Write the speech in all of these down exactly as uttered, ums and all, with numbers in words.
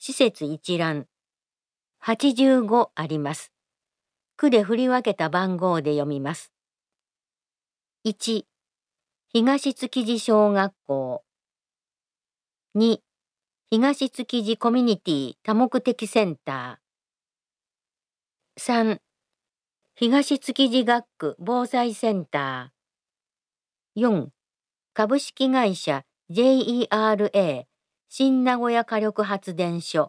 施設一覧。はちじゅうごあります。区で振り分けた番号で読みます。いち、東築地小学校。に、東築地コミュニティ多目的センター。さん、東築地学区防災センター。よん、株式会社 ジェイイーアールエー 新名古屋火力発電所。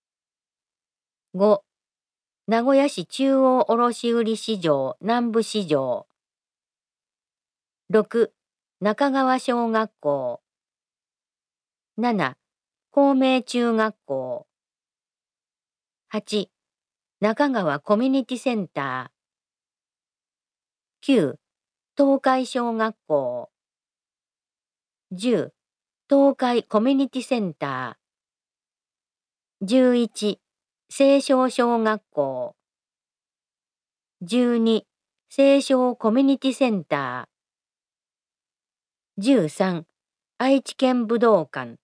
ご、名古屋市中央卸売市場南部市場。ろく、中川小学校。なな、光明中学校。はち、中川コミュニティセンター。きゅう、東海小学校。じゅう、東海コミュニティセンター。じゅういち、青少小学校。じゅうに、青少コミュニティセンター。じゅうさん、愛知県武道館。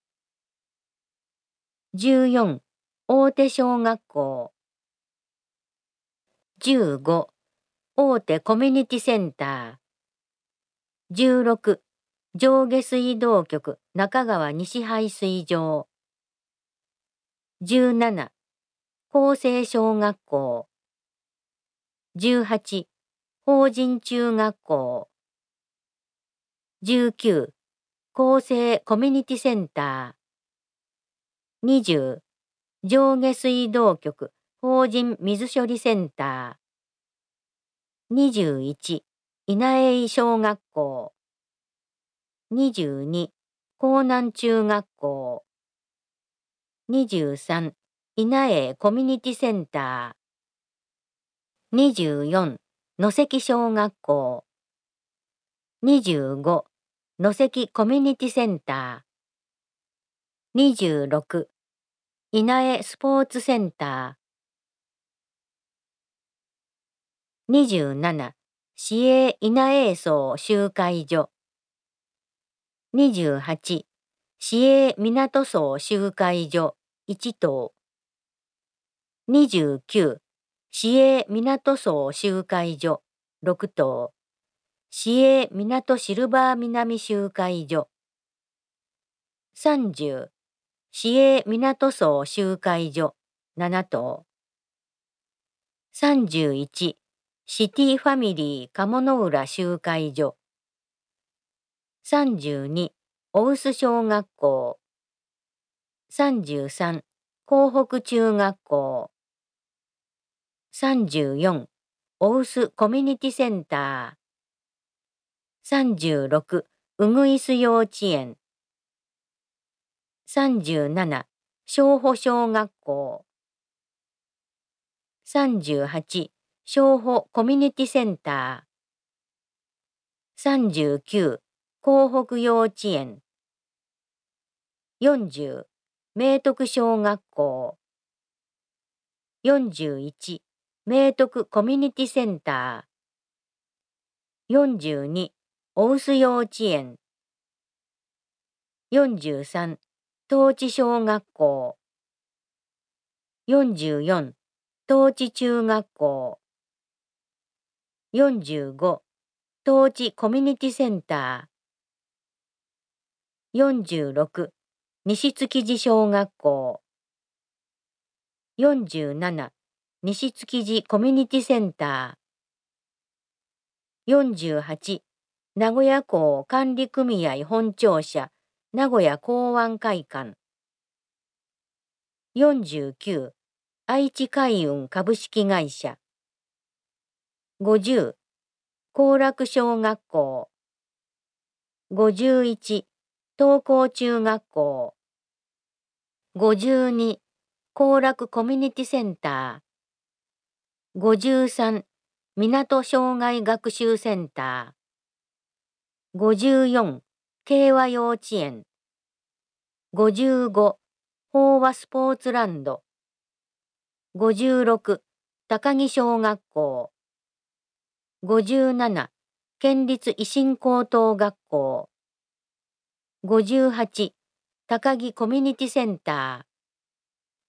じゅうよん、大手小学校。じゅうご、大手コミュニティセンター。じゅうろく、上下水道局中川西排水場。じゅうなな、厚生小学校。じゅうはち、法人中学校。じゅうきゅう、厚生コミュニティセンター。にじゅう、上下水道局法人水処理センター。にじゅういち、稲永小学校。にじゅうに、江南中学校。にじゅうさん、稲永コミュニティセンター。にじゅうよん、野関小学校。にじゅうご、野関コミュニティセンター。にじゅうろく、稲江スポーツセンター。にじゅうなな、市営稲江荘集会所。にじゅうはち、市営港荘集会所いち棟。にじゅうきゅう、市営港荘集会所ろく棟。市営港シルバー南集会所。さんじゅう、市営港荘集会所なな棟。さんじゅういち、シティファミリー鴨の浦集会所。さんじゅうに、大臼小学校。さんじゅうさん、江北中学校。さんじゅうよん、大臼コミュニティセンター。さんじゅうろく、うぐいす幼稚園。さんじゅうなな、正保小学校。さんじゅうはち、正保コミュニティセンター。さんじゅうきゅう、江北幼稚園。よんじゅう、明徳小学校。よんじゅういち、明徳コミュニティセンター。よんじゅうに、大臼幼稚園。よんじゅうさん、東地小学校。よんじゅうよん、東地中学校。よんじゅうご、東地コミュニティセンター。よんじゅうろく、西築地小学校。よんじゅうなな、西築地コミュニティセンター。よんじゅうはち、名古屋港管理組合本庁舎名古屋港湾会館。よんじゅうきゅう、愛知海運株式会社。ごじゅう、後楽小学校。ごじゅういち、東高中学校。ごじゅうに、後楽コミュニティセンター。ごじゅうさん、港障害学習センター。ごじゅうよん、慶和幼稚園。ごじゅうご、豊和スポーツランド。ごじゅうろく、高木小学校。ごじゅうなな、県立維新高等学校。ごじゅうはち、高木コミュニティセンター。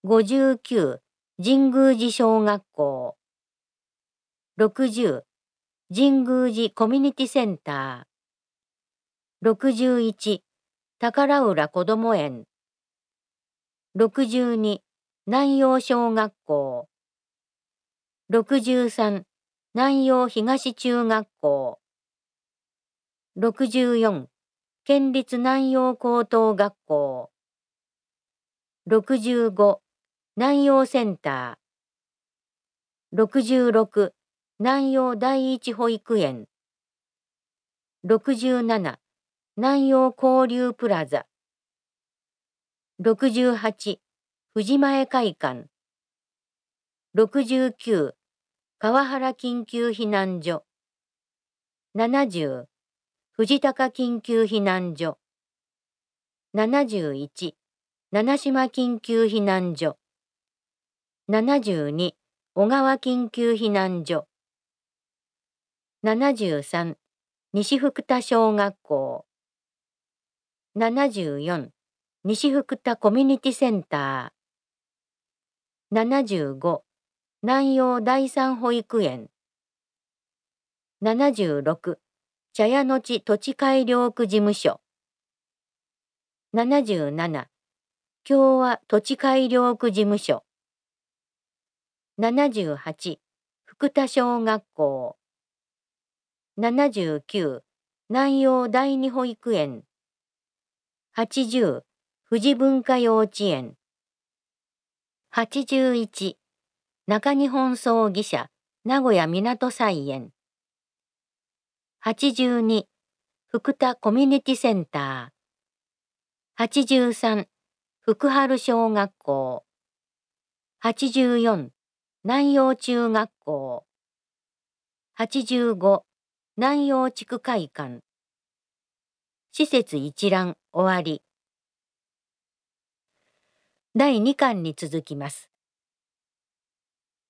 ごじゅうきゅう神宮寺小学校。ろくじゅう神宮寺コミュニティセンター。ろくじゅういち宝浦こども園。ろくじゅうに南陽小学校。ろくじゅうさん南陽東中学校。ろくじゅうよん県立南陽高等学校。ろくじゅうご南陽センター。ろくじゅうろく南陽第一保育園。ろくじゅうなな南陽交流プラザ。ろくじゅうはち藤前会館。ろくじゅうきゅう川原緊急避難所。ななじゅう藤高緊急避難所。ななじゅういち七島緊急避難所。ななじゅうに小川緊急避難所。ななじゅうさん西福田小学校。ななじゅうよん西福田コミュニティセンター。ななじゅうご南陽第三保育園。ななじゅうろく茶屋の地土地改良区事務所。ななじゅうなな共和土地改良区事務所。ななじゅうはち福田小学校。ななじゅうきゅう南陽第二保育園。はちじゅう富士文化幼稚園。はちじゅういち中日本葬儀社名古屋港菜園。はちじゅうに福田コミュニティセンター。はちじゅうさん福春小学校。はちじゅうよん南陽中学校。はちじゅうご南陽地区会館。施設一覧終わり。だいにかんに続きます。